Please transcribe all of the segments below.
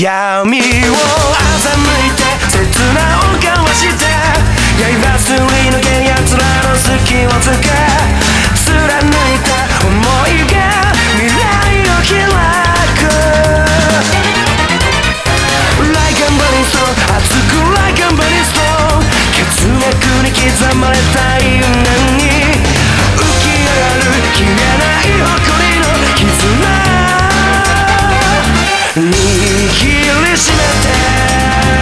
闇を欺いて切なを交わして刃すり抜け奴らの隙をつけ貫いた想いが未来を開く Like a burning stone 熱く Like a burning stone 血脈に刻まれた因縁に浮き上がる消えない誇りの絆握りしめて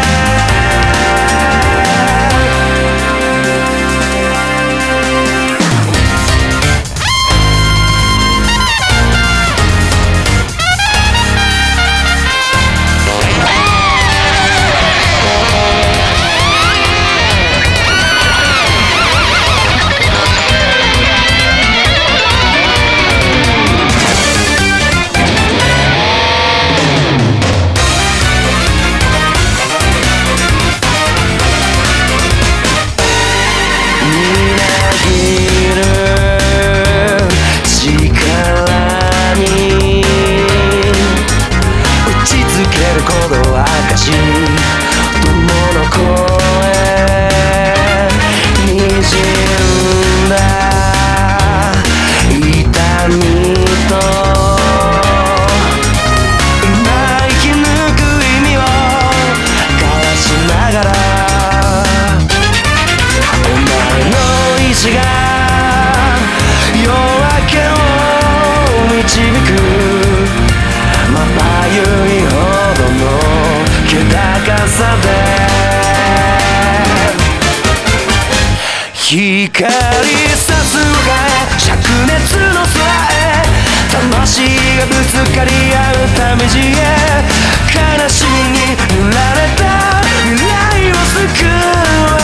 光さすが灼熱の空へ魂がぶつかり合うため地へ悲しみに塗られた未来を救う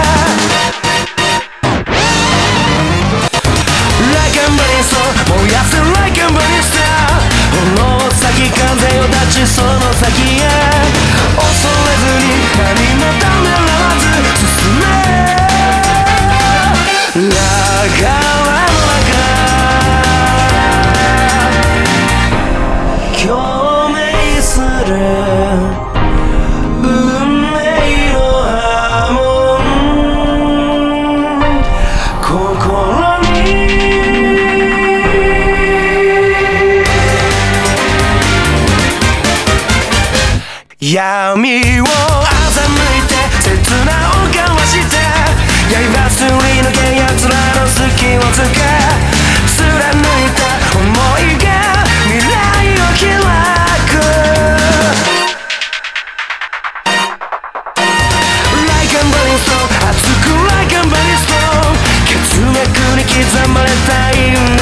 Like a burning stone 燃やす Like a burning star 炎を裂き風を断ちその先へ恐れずに何もためらわず進め流れの中共鳴する運命の波紋心に闇を欺いて切なを交わして刃すり抜け奴らの隙をつけ貫いた想いが未来を開く Like a burning stone 熱く Like a burning stone 血脈に刻まれた因縁